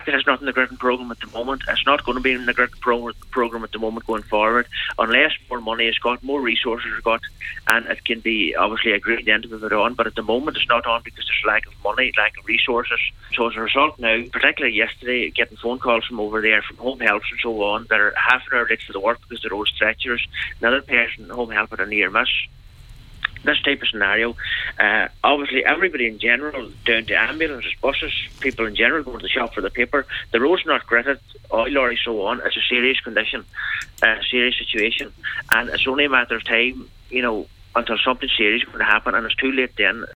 market is not in the gritting programme at the moment. It's not going to be in the gritting programme at the moment going forward, unless more money is got, more resources are got, and it can be obviously agreed then to move it on. But at the moment it's not on because there's lack of money, lack of resources. So as a result now, particularly yesterday, getting phone calls from over there from home health and so on that are half an hour late to the work because they're old stretchers. Another person home help at a near miss. This type of scenario, obviously everybody in general, down to ambulances, buses, people in general going to the shop for the paper. The road's not gritted, oil lorries, so on. It's a serious condition, a serious situation, and it's only a matter of time, until something serious is going to happen, and it's too late then.